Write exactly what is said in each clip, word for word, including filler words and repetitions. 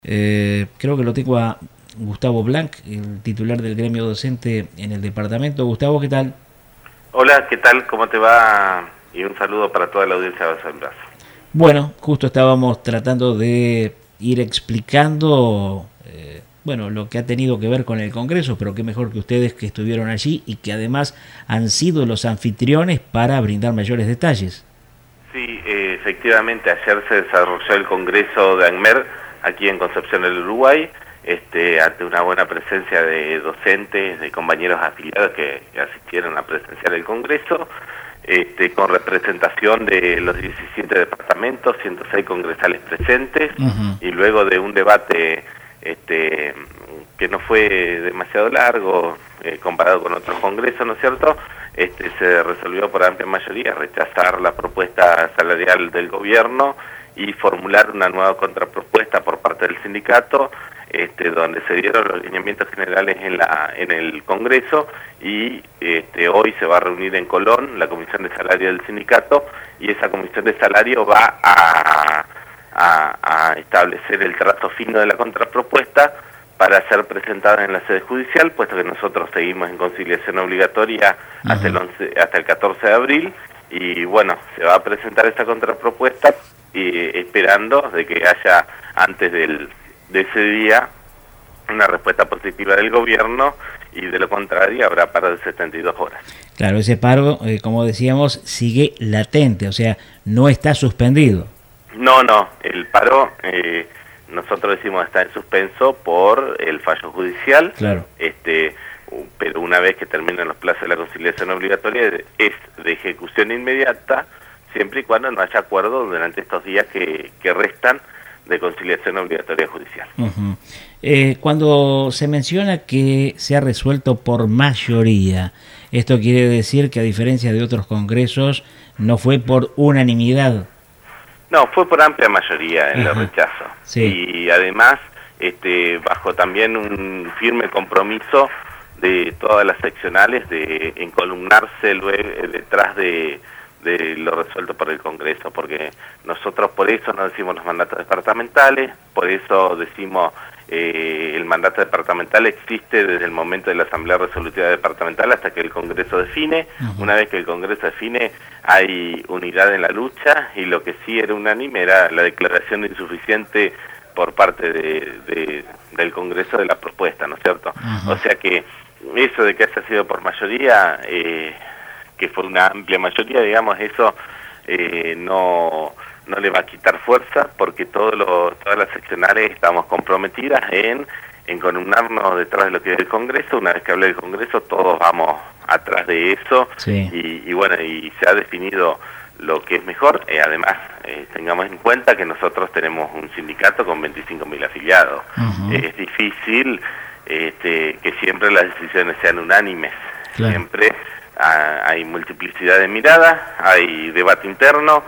Eh, creo que lo tengo a Gustavo Blanc, el titular del gremio docente en el departamento. Gustavo, ¿qué tal? Hola, ¿qué tal? ¿Cómo te va? Y un saludo para toda la audiencia de San Blas. Bueno, justo estábamos tratando de ir explicando eh, bueno, lo que ha tenido que ver con el Congreso, pero qué mejor que ustedes que estuvieron allí y que además han sido los anfitriones para brindar mayores detalles. Sí, eh, efectivamente, ayer se desarrolló el Congreso de ANMER aquí en Concepción del Uruguay, este, ante una buena presencia de docentes, de compañeros afiliados que, que asistieron a presenciar el Congreso, este, con representación de los diecisiete departamentos, ciento seis congresales presentes, uh-huh. Y luego de un debate este, que no fue demasiado largo eh, comparado con otros congresos, ¿no es cierto?, Este, se resolvió por amplia mayoría rechazar la propuesta salarial del gobierno y formular una nueva contrapropuesta por parte del sindicato, este, donde se dieron los lineamientos generales en, la, en el Congreso y este, hoy se va a reunir en Colón la Comisión de Salario del sindicato y esa Comisión de Salario va a, a, a establecer el trazo fino de la contrapropuesta para ser presentada en la sede judicial, puesto que nosotros seguimos en conciliación obligatoria hasta el, once, hasta el catorce de abril, y bueno, se va a presentar esta contrapropuesta y esperando de que haya antes del, de ese día una respuesta positiva del gobierno, y de lo contrario habrá paro de setenta y dos horas. Claro, ese paro, eh, como decíamos, sigue latente, o sea, no está suspendido. No, no, el paro... Eh, nosotros decimos está en suspenso por el fallo judicial, claro. este, pero una vez que terminan los plazos de la conciliación obligatoria es de ejecución inmediata, siempre y cuando no haya acuerdo durante estos días que, que restan de conciliación obligatoria judicial. Uh-huh. Eh, cuando se menciona que se ha resuelto por mayoría, esto quiere decir que a diferencia de otros congresos no fue por unanimidad. No, fue por amplia mayoría en el rechazo. Sí. Y además, este, bajo también un firme compromiso de todas las seccionales de encolumnarse luego, detrás de, de lo resuelto por el Congreso, porque nosotros por eso no decimos los mandatos departamentales, por eso decimos eh, el mandato departamental existe desde el momento de la Asamblea Resolutiva Departamental hasta que el Congreso define. Uh-huh. Una vez que el Congreso define, hay unidad en la lucha, y lo que sí era unánime era la declaración de insuficiente por parte de, de, del Congreso de la propuesta, ¿no es cierto? Uh-huh. O sea que eso de que haya sido por mayoría, eh, que fue una amplia mayoría, digamos, eso eh, no... no le va a quitar fuerza, porque todos los, todas las seccionales estamos comprometidas en, en columnarnos detrás de lo que es el Congreso. Una vez que hable del Congreso, todos vamos atrás de eso, sí. y, y bueno, y se ha definido lo que es mejor. Eh, además, eh, tengamos en cuenta que nosotros tenemos un sindicato con veinticinco mil afiliados. Uh-huh. Eh, es difícil este, que siempre las decisiones sean unánimes. Claro. Siempre ah, hay multiplicidad de miradas, hay debate interno,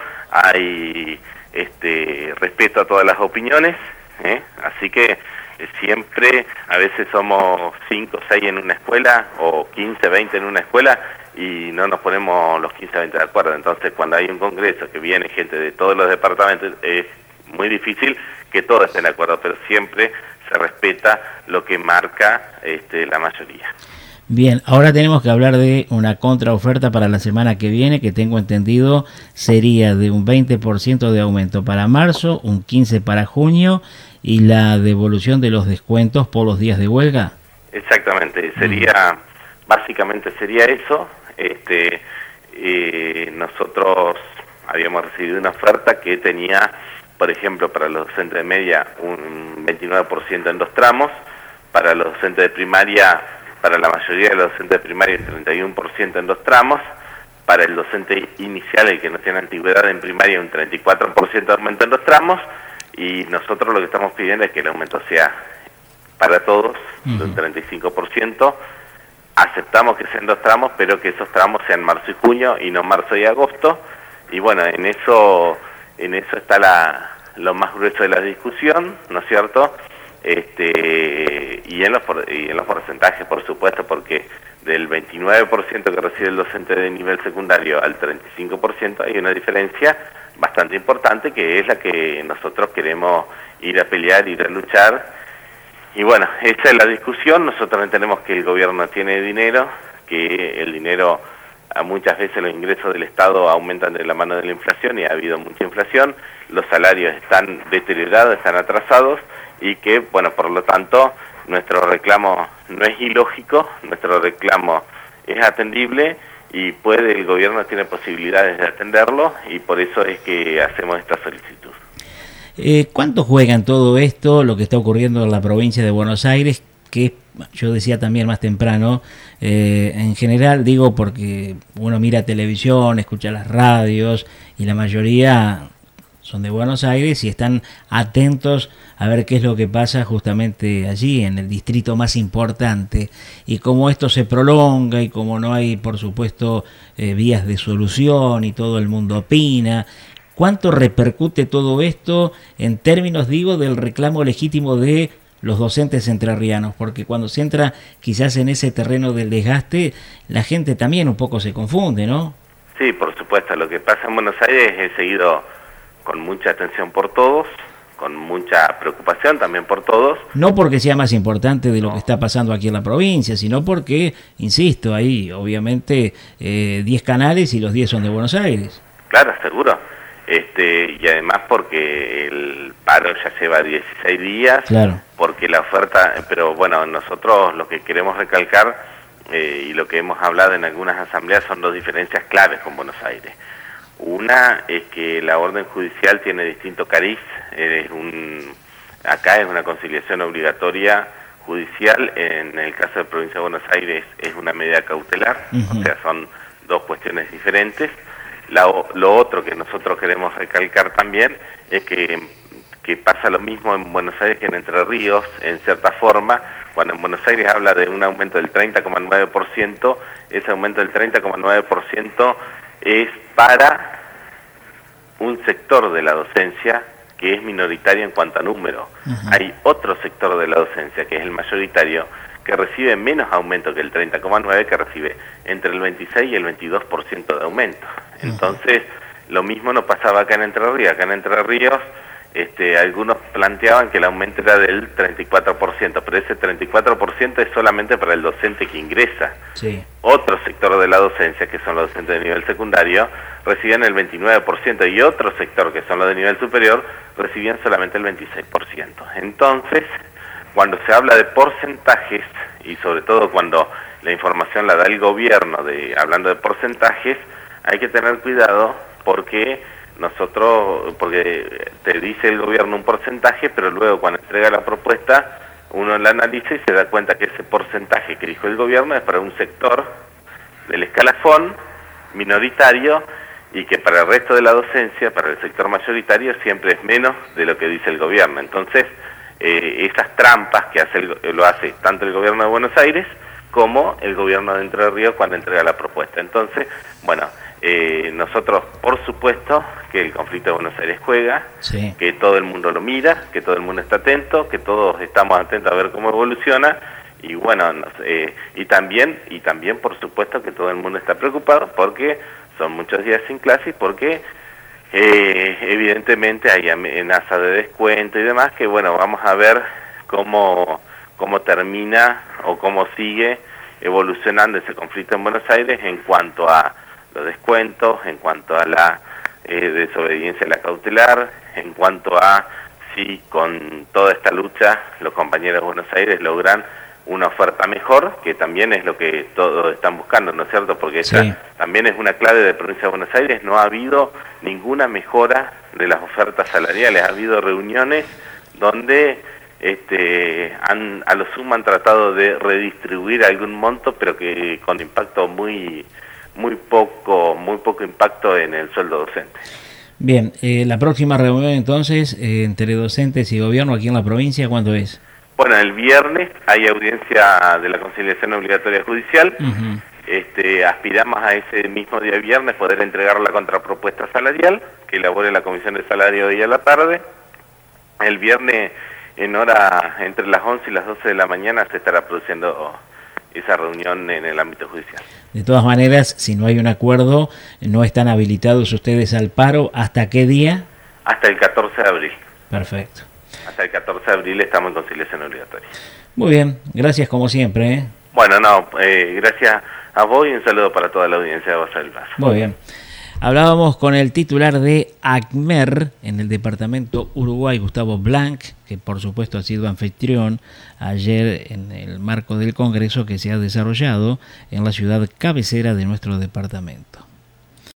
hay este respeto a todas las opiniones, ¿eh? Así que eh, siempre, a veces somos cinco o seis en una escuela, o quince, veinte en una escuela, y no nos ponemos los quince, veinte de acuerdo. Entonces, cuando hay un congreso que viene gente de todos los departamentos, es muy difícil que todos estén de acuerdo, pero siempre se respeta lo que marca este, la mayoría. Bien, ahora tenemos que hablar de una contraoferta para la semana que viene, que tengo entendido sería de un veinte por ciento de aumento para marzo, un quince por ciento para junio, y la devolución de los descuentos por los días de huelga. Exactamente, sería, mm. básicamente sería eso. Este, eh, nosotros habíamos recibido una oferta que tenía, por ejemplo, para los docentes de media un veintinueve por ciento en dos tramos, para los docentes de primaria, para la mayoría de los docentes de primaria el treinta y uno por ciento en dos tramos, para el docente inicial, el que no tiene antigüedad en primaria, un treinta y cuatro por ciento de aumento en dos tramos, y nosotros lo que estamos pidiendo es que el aumento sea para todos, uh-huh. de un treinta y cinco por ciento. Aceptamos que sean dos tramos, pero que esos tramos sean marzo y junio, y no marzo y agosto, y bueno, en eso, en eso está la, lo más grueso de la discusión, ¿no es cierto?, Este, y, en los por, y en los porcentajes, por supuesto, porque del veintinueve por ciento que recibe el docente de nivel secundario al treinta y cinco por ciento hay una diferencia bastante importante, que es la que nosotros queremos ir a pelear, ir a luchar. Y bueno, esa es la discusión. Nosotros entendemos que el gobierno tiene dinero, que el dinero, a muchas veces los ingresos del Estado aumentan de la mano de la inflación y ha habido mucha inflación, los salarios están deteriorados, están atrasados y que, bueno, por lo tanto, nuestro reclamo no es ilógico, nuestro reclamo es atendible y puede, el gobierno tiene posibilidades de atenderlo y por eso es que hacemos esta solicitud. Eh, ¿Cuánto juega en todo esto lo que está ocurriendo en la provincia de Buenos Aires? Que yo decía también más temprano, eh, en general digo porque uno mira televisión, escucha las radios y la mayoría son de Buenos Aires y están atentos a ver qué es lo que pasa justamente allí en el distrito más importante y cómo esto se prolonga y cómo no hay, por supuesto, eh, vías de solución y todo el mundo opina. ¿Cuánto repercute todo esto en términos, digo, del reclamo legítimo de los docentes entrerrianos? Porque cuando se entra quizás en ese terreno del desgaste, la gente también un poco se confunde, ¿no? Sí, por supuesto. Lo que pasa en Buenos Aires es seguido con mucha atención por todos, con mucha preocupación también por todos. No porque sea más importante de lo no. que está pasando aquí en la provincia, sino porque, insisto, hay obviamente eh, diez canales y los diez son de Buenos Aires. Claro, seguro. Este, y además porque el paro ya lleva dieciséis días, claro. Porque la oferta, pero bueno, nosotros lo que queremos recalcar eh, y lo que hemos hablado en algunas asambleas son dos diferencias claves con Buenos Aires. Una es que la orden judicial tiene distinto cariz, es un, acá es una conciliación obligatoria judicial, en el caso de Provincia de Buenos Aires es una medida cautelar, uh-huh. O sea, son dos cuestiones diferentes. La, lo otro que nosotros queremos recalcar también es que, que pasa lo mismo en Buenos Aires que en Entre Ríos, en cierta forma. Cuando en Buenos Aires habla de un aumento del treinta coma nueve por ciento, ese aumento del treinta coma nueve por ciento es para un sector de la docencia que es minoritario en cuanto a número. Uh-huh. Hay otro sector de la docencia, que es el mayoritario, que recibe menos aumento que el treinta coma nueve, que recibe entre el veintiséis y el veintidós por ciento de aumento. Entonces, lo mismo no pasaba acá en Entre Ríos. Acá en Entre Ríos, este, algunos planteaban que el aumento era del treinta y cuatro por ciento, pero ese treinta y cuatro por ciento es solamente para el docente que ingresa. Sí. Otro sector de la docencia, que son los docentes de nivel secundario, recibían el veintinueve por ciento, y otro sector, que son los de nivel superior, recibían solamente el veintiséis por ciento. Entonces, cuando se habla de porcentajes, y sobre todo cuando la información la da el gobierno, de hablando de porcentajes, hay que tener cuidado porque nosotros, porque te dice el gobierno un porcentaje, pero luego cuando entrega la propuesta, uno la analiza y se da cuenta que ese porcentaje que dijo el gobierno es para un sector del escalafón minoritario y que para el resto de la docencia, para el sector mayoritario, siempre es menos de lo que dice el gobierno. Entonces, eh, esas trampas que hace el, lo hace tanto el gobierno de Buenos Aires como el gobierno de Entre Ríos cuando entrega la propuesta. Entonces, bueno, eh, nosotros, por supuesto, que el conflicto de Buenos Aires juega, sí. Que todo el mundo lo mira, que todo el mundo está atento, que todos estamos atentos a ver cómo evoluciona, y bueno, eh, y también, y también, por supuesto, que todo el mundo está preocupado porque son muchos días sin clases, porque eh, evidentemente hay amenaza de descuento y demás, que bueno, vamos a ver cómo, cómo termina o cómo sigue evolucionando ese conflicto en Buenos Aires en cuanto a los descuentos, en cuanto a la eh, desobediencia a la cautelar, en cuanto a si con toda esta lucha los compañeros de Buenos Aires logran una oferta mejor, que también es lo que todos están buscando, ¿no es cierto? Porque sí. Esa también es una clave de Provincia de Buenos Aires, no ha habido ninguna mejora de las ofertas salariales, ha habido reuniones donde este, han, a lo sumo han tratado de redistribuir algún monto, pero que con impacto muy muy poco muy poco impacto en el sueldo docente. Bien, eh, la próxima reunión entonces eh, entre docentes y gobierno aquí en la provincia, ¿cuándo es? Bueno, el viernes hay audiencia de la conciliación obligatoria judicial. Uh-huh. Este, aspiramos a ese mismo día viernes poder entregar la contrapropuesta salarial que elabore la Comisión de Salario hoy a la tarde. El viernes en hora entre las once y las doce de la mañana se estará produciendo esa reunión en el ámbito judicial. De todas maneras, si no hay un acuerdo, ¿no están habilitados ustedes al paro? ¿Hasta qué día? Hasta el catorce de abril. Perfecto. Hasta el catorce de abril estamos en conciliación obligatoria. Muy bien, gracias como siempre. ¿eh? Bueno, no, eh, gracias a vos y un saludo para toda la audiencia de Barra del Valle. Muy bien. Hablábamos con el titular de ACMER en el departamento Uruguay, Gustavo Blanc, que por supuesto ha sido anfitrión ayer en el marco del congreso que se ha desarrollado en la ciudad cabecera de nuestro departamento.